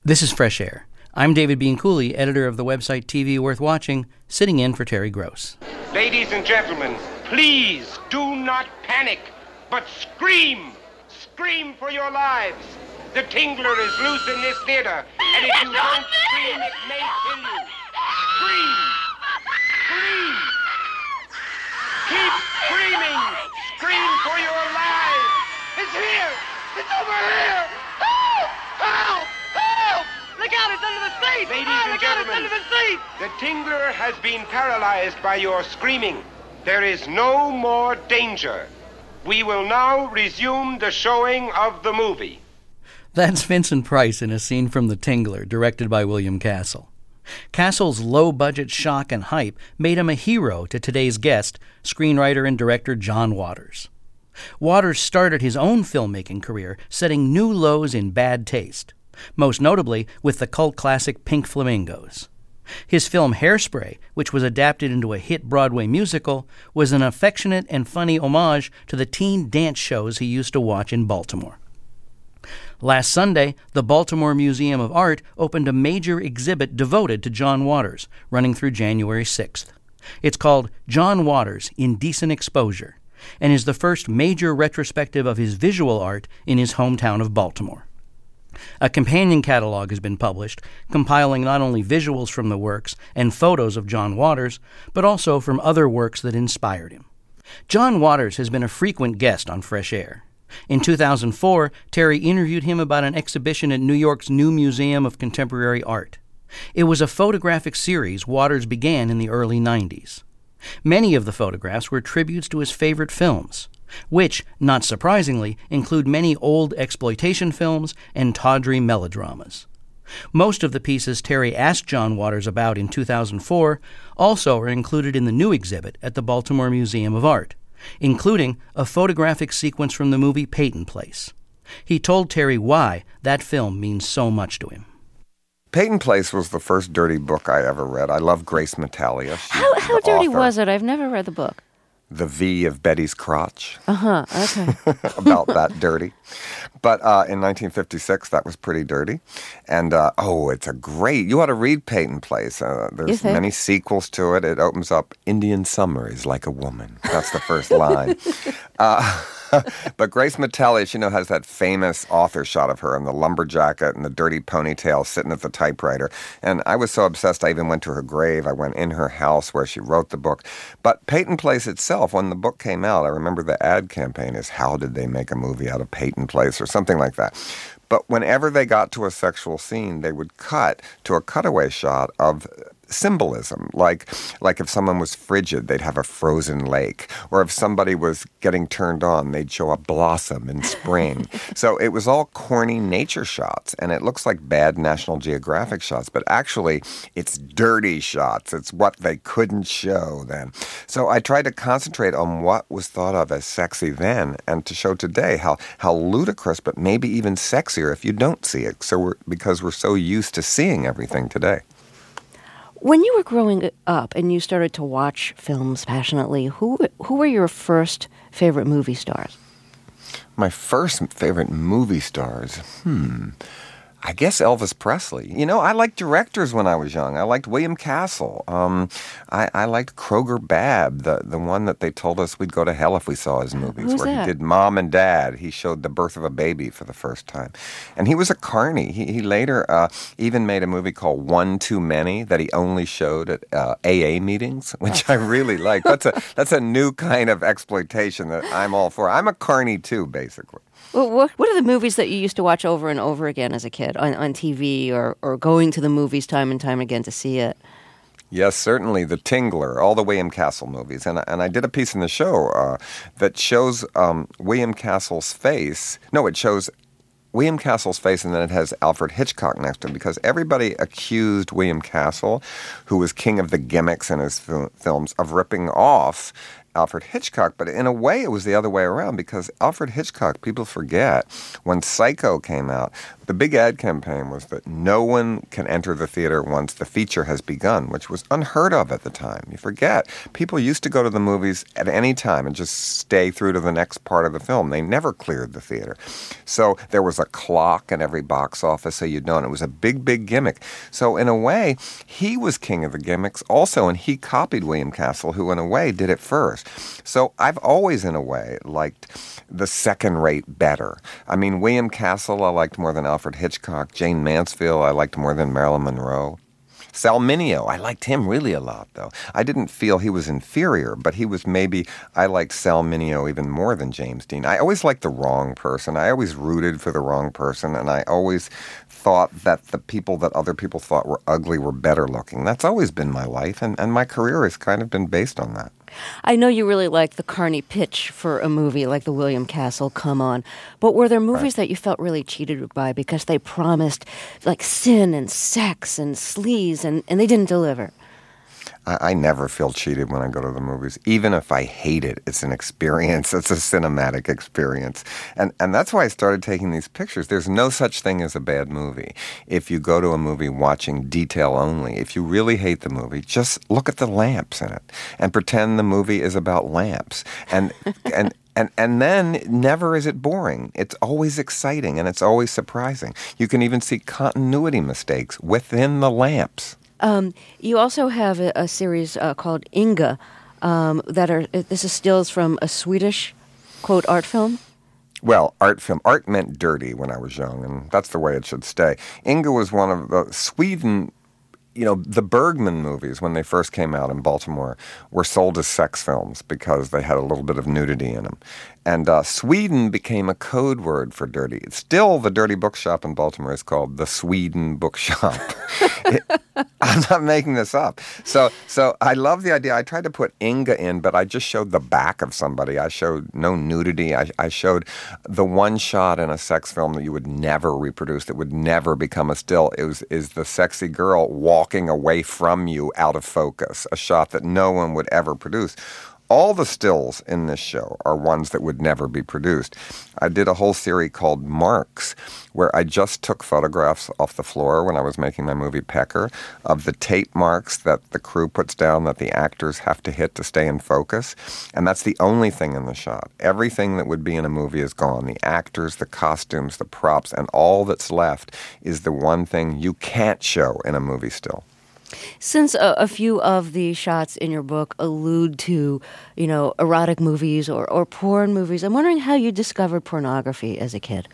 This is Fresh Air. I'm David Bean Cooley, editor of the website TV Worth Watching, sitting in for Terry Gross. Ladies and gentlemen, please do not panic, but scream. Scream for your lives. The Tingler is loose in this theater, and if you don't scream, it may kill you. Scream. Scream. Keep screaming. Scream for your lives. It's here. It's over here. Help! Help! Help! Look out, it's under the seat! Ladies and gentlemen, it's under the seat! The Tingler has been paralyzed by your screaming. There is no more danger. We will now resume the showing of the movie. That's Vincent Price in a scene from The Tingler, directed by William Castle. Castle's low-budget shock and hype made him a hero to today's guest, screenwriter and director John Waters. Waters started his own filmmaking career, setting new lows in bad taste, most notably with the cult classic Pink Flamingos. His film Hairspray, which was adapted into a hit Broadway musical, was an affectionate and funny homage to the teen dance shows he used to watch in Baltimore. Last Sunday, the Baltimore Museum of Art opened a major exhibit devoted to John Waters, running through January 6th. It's called John Waters: Indecent Exposure, and is the first major retrospective of his visual art in his hometown of Baltimore. A companion catalog has been published, compiling not only visuals from the works and photos of John Waters, but also from other works that inspired him. John Waters has been a frequent guest on Fresh Air. In 2004, Terry interviewed him about an exhibition at New York's New Museum of Contemporary Art. It was a photographic series Waters began in the early 90s. Many of the photographs were tributes to his favorite films, which, not surprisingly, include many old exploitation films and tawdry melodramas. Most of the pieces Terry asked John Waters about in 2004 also are included in the new exhibit at the Baltimore Museum of Art, including a photographic sequence from the movie Peyton Place. He told Terry why that film means so much to him. Peyton Place was the first dirty book I ever read. I love Grace Metalia. How dirty was it? I've never read the book. The V of Betty's crotch. Okay. About that dirty. But in 1956, that was pretty dirty. And, it's a great, you ought to read Peyton Place. There's many sequels to it. It opens up, Indian summer is like a woman. That's the first line. But Grace Metalia, has that famous author shot of her in the lumberjacket and the dirty ponytail sitting at the typewriter. And I was so obsessed, I even went to her grave. I went in her house where she wrote the book. But Peyton Place itself, when the book came out, I remember the ad campaign is, how did they make a movie out of Peyton Place or something like that. But whenever they got to a sexual scene, they would cut to a cutaway shot of symbolism, like if someone was frigid, they'd have a frozen lake, or if somebody was getting turned on, they'd show a blossom in spring. So it was all corny nature shots, and it looks like bad National Geographic shots, but actually it's dirty shots. It's what they couldn't show then. So I tried to concentrate on what was thought of as sexy then, and to show today how ludicrous, but maybe even sexier if you don't see it. Because we're so used to seeing everything today. When you were growing up and you started to watch films passionately, who were your first favorite movie stars? My first favorite movie stars? I guess Elvis Presley. I liked directors when I was young. I liked William Castle. I liked Kroger Babb, the one that they told us we'd go to hell if we saw his movies. Who's where that? He did Mom and Dad. He showed the birth of a baby for the first time. And he was a carny. He later even made a movie called One Too Many that he only showed at AA meetings, which I really like. That's a new kind of exploitation that I'm all for. I'm a carny too, basically. Well, what are the movies that you used to watch over and over again as a kid on TV or going to the movies time and time again to see it? Yes, certainly. The Tingler, all the William Castle movies. And I did a piece in the show that shows William Castle's face. No, it shows William Castle's face, and then it has Alfred Hitchcock next to him, because everybody accused William Castle, who was king of the gimmicks in his films, of ripping off Alfred Hitchcock, but in a way it was the other way around because Alfred Hitchcock, people forget, when Psycho came out, the big ad campaign was that no one can enter the theater once the feature has begun, which was unheard of at the time. You forget. People used to go to the movies at any time and just stay through to the next part of the film. They never cleared the theater. So there was a clock in every box office, so you'd know, and it was a big, big gimmick. So in a way, he was king of the gimmicks also, and he copied William Castle, who in a way did it first. So I've always, in a way, liked the second-rate better. I mean, William Castle I liked more than Alfred Hitchcock. Jane Mansfield I liked more than Marilyn Monroe. Sal Mineo, I liked him really a lot, though. I didn't feel he was inferior, but he was maybe, I liked Sal Mineo even more than James Dean. I always liked the wrong person. I always rooted for the wrong person, and I always thought that the people that other people thought were ugly were better looking. That's always been my life, and my career has kind of been based on that. I know you really like the Carney pitch for a movie like the William Castle Come On, but were there movies that you felt really cheated by because they promised like sin and sex and sleaze and they didn't deliver? I never feel cheated when I go to the movies. Even if I hate it, it's an experience. It's a cinematic experience. And that's why I started taking these pictures. There's no such thing as a bad movie. If you go to a movie watching detail only, if you really hate the movie, just look at the lamps in it and pretend the movie is about lamps. And then never is it boring. It's always exciting and it's always surprising. You can even see continuity mistakes within the lamps. You also have a series called Inga this is stills from a Swedish, quote, art film? Well, art film. Art meant dirty when I was young, and that's the way it should stay. Inga was one of the Sweden. You know, the Bergman movies, when they first came out in Baltimore, were sold as sex films because they had a little bit of nudity in them. And Sweden became a code word for dirty. Still, the dirty bookshop in Baltimore is called the Sweden Bookshop. I'm not making this up. So I love the idea. I tried to put Inga in, but I just showed the back of somebody. I showed no nudity. I showed the one shot in a sex film that you would never reproduce, that would never become a still. Is the sexy girl walking away from you out of focus, a shot that no one would ever produce. All the stills in this show are ones that would never be produced. I did a whole series called Marks, where I just took photographs off the floor when I was making my movie Pecker of the tape marks that the crew puts down that the actors have to hit to stay in focus. And that's the only thing in the shot. Everything that would be in a movie is gone. The actors, the costumes, the props, and all that's left is the one thing you can't show in a movie still. Since a few of the shots in your book allude to, erotic movies or porn movies, I'm wondering how you discovered pornography as a kid.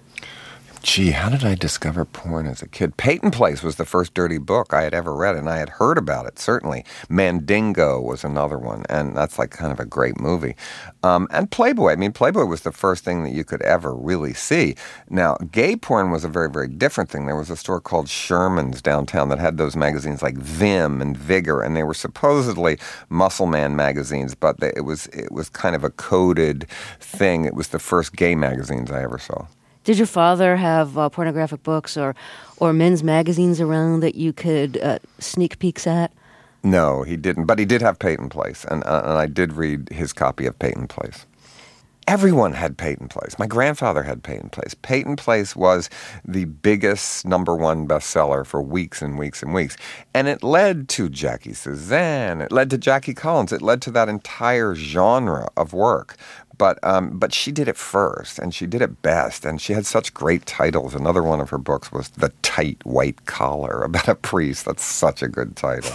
Gee, how did I discover porn as a kid? Peyton Place was the first dirty book I had ever read, and I had heard about it, certainly. Mandingo was another one, and that's like kind of a great movie. And Playboy. I mean, Playboy was the first thing that you could ever really see. Now, gay porn was a very, very different thing. There was a store called Sherman's downtown that had those magazines like Vim and Vigor, and they were supposedly Muscle Man magazines, but it was kind of a coded thing. It was the first gay magazines I ever saw. Did your father have pornographic books or men's magazines around that you could sneak peeks at? No, he didn't. But he did have Peyton Place, and I did read his copy of Peyton Place. Everyone had Peyton Place. My grandfather had Peyton Place. Peyton Place was the biggest #1 bestseller for weeks and weeks and weeks. And it led to Jackie Suzanne. It led to Jackie Collins. It led to that entire genre of work. But she did it first, and she did it best, and she had such great titles. Another one of her books was The Tight White Collar, about a priest. That's such a good title.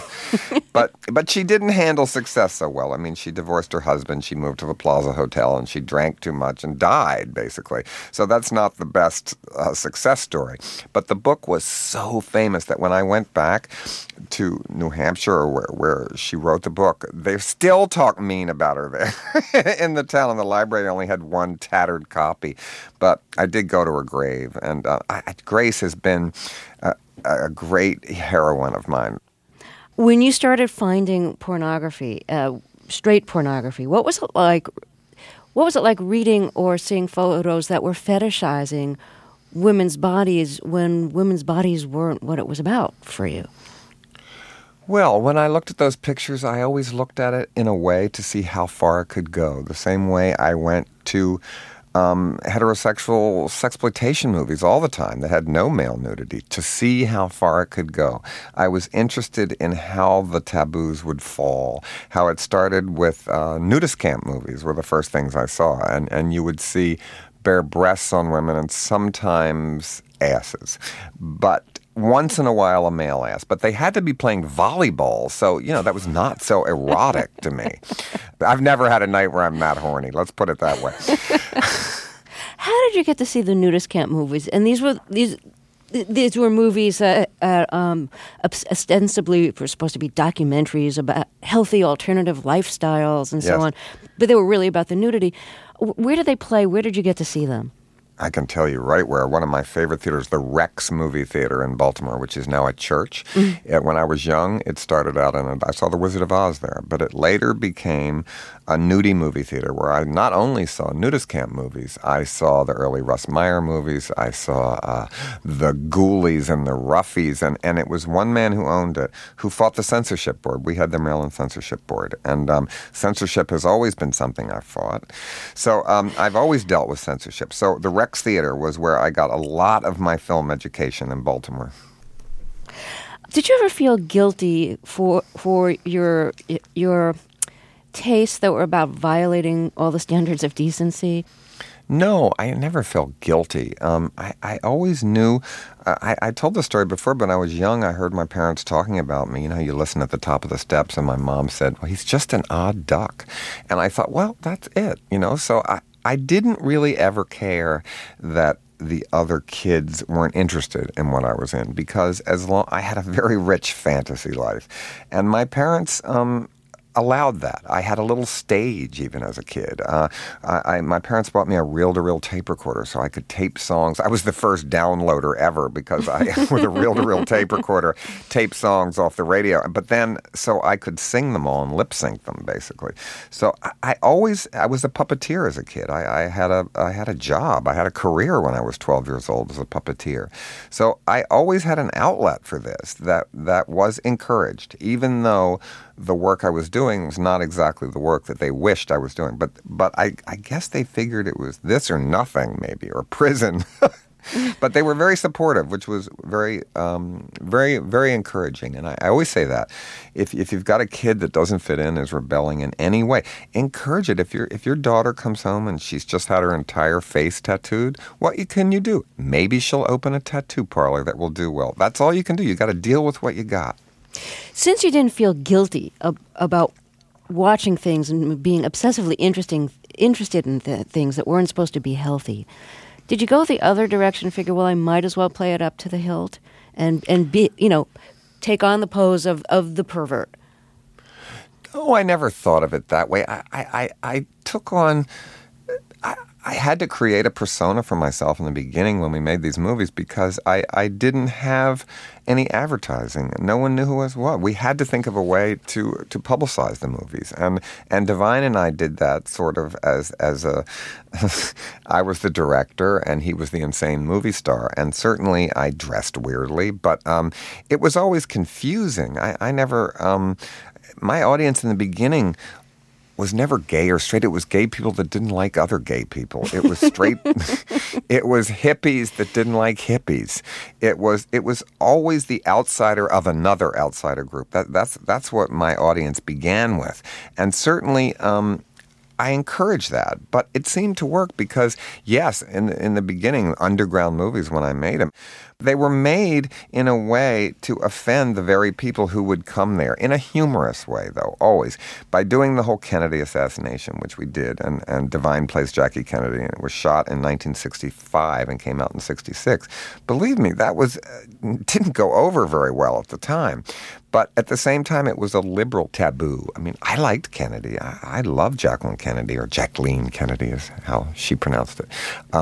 But she didn't handle success so well. I mean, she divorced her husband, she moved to the Plaza Hotel, and she drank too much and died, basically. So that's not the best success story. But the book was so famous that when I went back to New Hampshire, where she wrote the book, they still talk mean about her there in the town. In the library only had one tattered copy, but I did go to her grave, and Grace has been a great heroine of mine. When you started finding pornography, straight pornography, what was it like? What was it like reading or seeing photos that were fetishizing women's bodies when women's bodies weren't what it was about for you? Well, when I looked at those pictures, I always looked at it in a way to see how far it could go. The same way I went to heterosexual sexploitation movies all the time that had no male nudity to see how far it could go. I was interested in how the taboos would fall, how it started with nudist camp movies were the first things I saw. And you would see bare breasts on women and sometimes asses. But once in a while a male ass, but they had to be playing volleyball, so, that was not so erotic to me. I've never had a night where I'm not horny, let's put it that way. How did you get to see the nudist camp movies? And these were movies that ostensibly were supposed to be documentaries about healthy alternative lifestyles and so on, but they were really about the nudity. Where did they play? Where did you get to see them? I can tell you right where. One of my favorite theaters, the Rex Movie Theater in Baltimore, which is now a church. When I was young, it started out I saw The Wizard of Oz there, but it later became a nudie movie theater where I not only saw nudist camp movies, I saw the early Russ Meyer movies, I saw the Ghoulies and the Ruffies, and it was one man who owned it, who fought the censorship board. We had the Maryland Censorship Board, and censorship has always been something I fought. So I've always dealt with censorship. So the Rex Theater was where I got a lot of my film education in Baltimore. Did you ever feel guilty for your tastes that were about violating all the standards of decency? No, I never felt guilty. I always knew. I told the story before, but when I was young, I heard my parents talking about me. You listen at the top of the steps, and my mom said, well, he's just an odd duck. And I thought, well, that's it, So I didn't really ever care that the other kids weren't interested in what I was in, because I had a very rich fantasy life. And my parents allowed that. I had a little stage even as a kid. My parents bought me a reel-to-reel tape recorder so I could tape songs. I was the first downloader ever because with a reel-to-reel tape recorder, tape songs off the radio. But then, so I could sing them all and lip-sync them, basically. So I was a puppeteer as a kid. I had a job. I had a career when I was 12 years old as a puppeteer. So I always had an outlet for this that was encouraged, even though the work I was doing was not exactly the work that they wished I was doing. But I guess they figured it was this or nothing, maybe, or prison. But they were very supportive, which was very, very, very encouraging. And I always say that. If you've got a kid that doesn't fit in, is rebelling in any way, encourage it. If your daughter comes home and she's just had her entire face tattooed, what can you do? Maybe she'll open a tattoo parlor that will do well. That's all you can do. You got to deal with what you got. Since you didn't feel guilty about watching things and being obsessively interested in things that weren't supposed to be healthy, did you go the other direction and figure, well, I might as well play it up to the hilt and be, take on the pose of the pervert? Oh, I never thought of it that way. I took on... I had to create a persona for myself in the beginning when we made these movies because I didn't have any advertising. No one knew who I was what. We had to think of a way to publicize the movies. And Divine and I did that sort of as a I was the director and he was the insane movie star. And certainly I dressed weirdly, but it was always confusing. I never my audience in the beginning was never gay or straight. It was gay people that didn't like other gay people. It was straight. It was hippies that didn't like hippies. It was always the outsider of another outsider group. That's what my audience began with, and certainly I encourage that. But it seemed to work because yes, in the beginning, underground movies when I made them, they were made in a way to offend the very people who would come there, in a humorous way, though, always. By doing the whole Kennedy assassination, which we did, and Divine plays Jackie Kennedy, and it was shot in 1965 and came out in 66. Believe me, that didn't go over very well at the time. But at the same time, it was a liberal taboo. I mean, I liked Kennedy. I loved Jacqueline Kennedy, or Jacqueline Kennedy is how she pronounced it.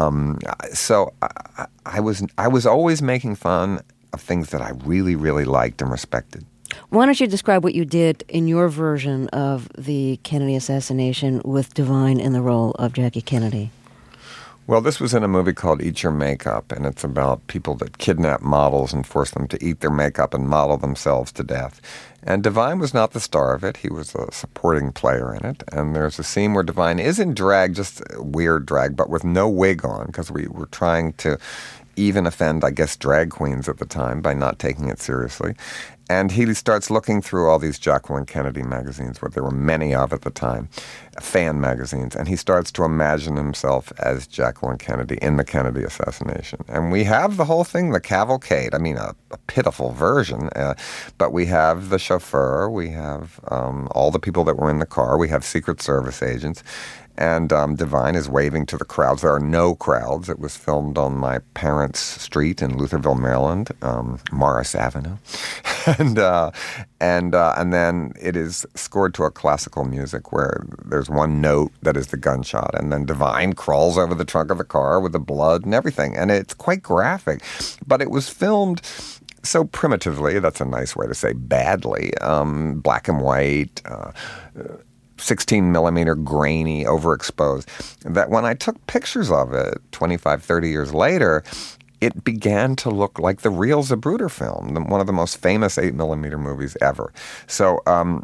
So I was always making fun of things that I really, really liked and respected. Why don't you describe what you did in your version of the Kennedy assassination with Divine in the role of Jackie Kennedy? Well, this was in a movie called Eat Your Makeup, and it's about people that kidnap models and force them to eat their makeup and model themselves to death. And Divine was not the star of it. He was a supporting player in it. And there's a scene where Divine is in drag, just weird drag, but with no wig on, because we were trying to even offend, I guess, drag queens at the time by not taking it seriously. And he starts looking through all these Jacqueline Kennedy magazines, where there were many of at the time, fan magazines, and he starts to imagine himself as Jacqueline Kennedy in the Kennedy assassination. And we have the whole thing, the cavalcade. I mean, a pitiful version, but we have the chauffeur, we have all the people that were in the car, we have Secret Service agents, and Divine is waving to the crowds. There are no crowds. It was filmed on my parents' street in Lutherville, Maryland, Morris Avenue. And then it is scored to a classical music where there's one note that is the gunshot, and then Divine crawls over the trunk of the car with the blood and everything. And it's quite graphic. But it was filmed so primitively, that's a nice way to say badly, black and white, 16 millimeter, grainy, overexposed, that when I took pictures of it 25, 30 years later, it began to look like the real Zapruder film, one of the most famous 8 millimeter movies ever. So,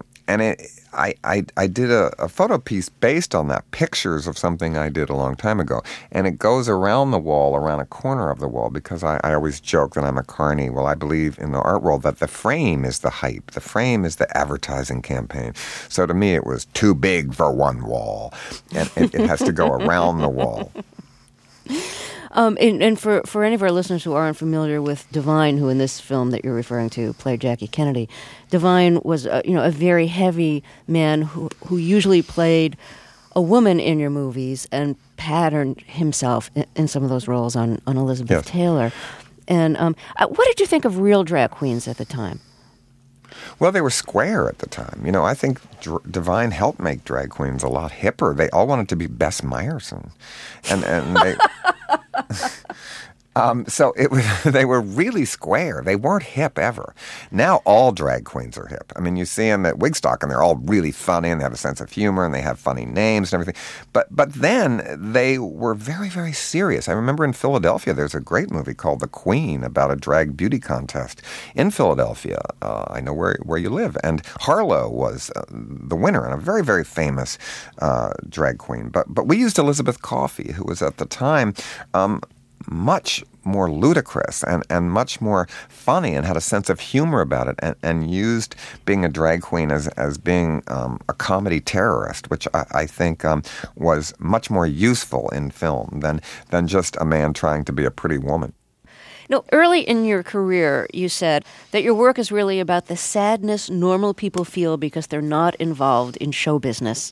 I did a photo piece based on that, pictures of something I did a long time ago. And it goes around the wall, around a corner of the wall, because I always joke that I'm a carny. Well, I believe in the art world that the frame is the hype. The frame is the advertising campaign. So to me, it was too big for one wall. And it has to go around the wall. And for any of our listeners who aren't familiar with Divine, who in this film that you're referring to played Jackie Kennedy, Divine was a very heavy man who usually played a woman in your movies and patterned himself in some of those roles on Elizabeth Taylor. And what did you think of real drag queens at the time? Well, they were square at the time. You know, I think Divine helped make drag queens a lot hipper. They all wanted to be Bess Meyerson. And they... So they were really square. They weren't hip ever. Now all drag queens are hip. I mean, you see them at Wigstock, and they're all really funny, and they have a sense of humor, and they have funny names and everything. But then they were very, very serious. I remember in Philadelphia, there's a great movie called The Queen about a drag beauty contest in Philadelphia. I know where you live. And Harlow was the winner, and a very, very famous drag queen. But we used Elizabeth Coffey, who was at the time much more ludicrous and much more funny, and had a sense of humor about it, and used being a drag queen as being a comedy terrorist, which I think was much more useful in film than just a man trying to be a pretty woman. No, early in your career, you said that your work is really about the sadness normal people feel because they're not involved in show business.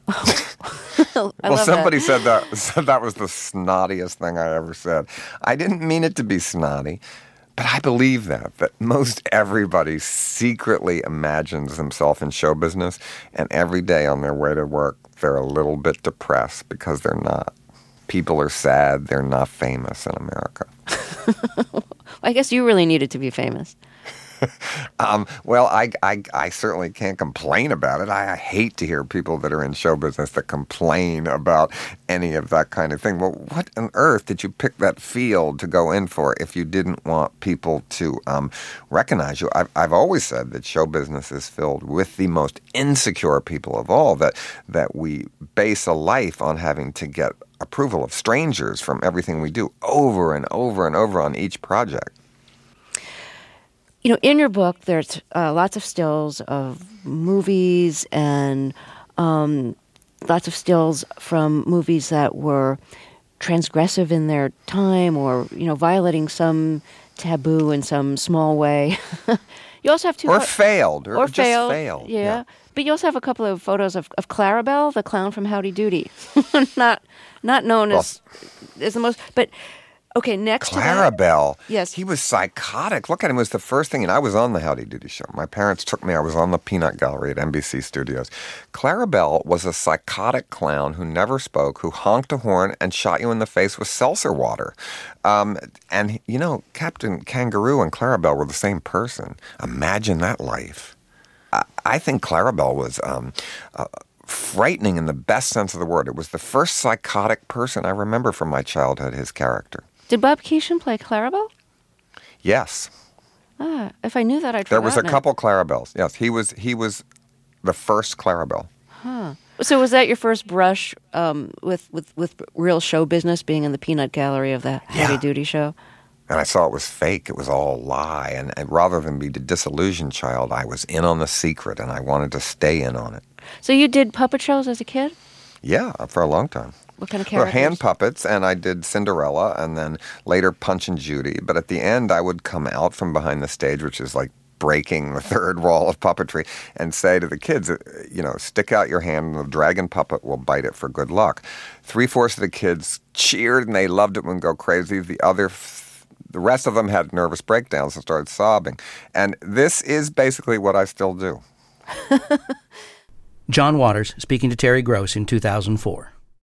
Well, somebody said that was the snottiest thing I ever said. I didn't mean it to be snotty, but I believe that most everybody secretly imagines themselves in show business, and every day on their way to work, they're a little bit depressed because they're not. People are sad. They're not famous in America. I guess you really needed to be famous. Well, I certainly can't complain about it. I hate to hear people that are in show business that complain about any of that kind of thing. Well, what on earth did you pick that field to go in for if you didn't want people to recognize you? I've always said that show business is filled with the most insecure people of all, that we base a life on having to get approval of strangers from everything we do over and over and over on each project. You know, in your book, there's lots of stills of movies and lots of stills from movies that were transgressive in their time or, violating some taboo in some small way. You also have two... Or failed. Or just failed. failed. Yeah. But you also have a couple of photos of Clarabelle, the clown from Howdy Doody. not known as the most... But... Okay, next Clarabelle. Yes. He was psychotic. Look at him. It was the first thing. And I was on the Howdy Doody show. My parents took me. I was on the Peanut Gallery at NBC Studios. Clarabelle was a psychotic clown who never spoke, who honked a horn and shot you in the face with seltzer water. And, Captain Kangaroo and Clarabelle were the same person. Imagine that life. I think Clarabelle was frightening in the best sense of the word. It was the first psychotic person I remember from my childhood, his character. Did Bob Keeshan play Clarabelle? Yes. If I knew that, I'd There was a forgotten it. couple Clarabelles. Yes, he was the first Clarabelle. So was that your first brush with real show business, being in the peanut gallery of the Heavy Duty show? And I saw it was fake. It was all a lie. And rather than be the disillusioned child, I was in on the secret, and I wanted to stay in on it. So you did puppet shows as a kid? Yeah, for a long time. What kind of Well, characters? hand puppets, and I did Cinderella, and then later Punch and Judy. But at the end, I would come out from behind the stage, which is like breaking the third wall of puppetry, and say to the kids, stick out your hand and the dragon puppet will bite it for good luck. 3/4 of the kids cheered and they loved it and would go crazy. The rest of them had nervous breakdowns and started sobbing. And this is basically what I still do. John Waters speaking to Terry Gross in 2004.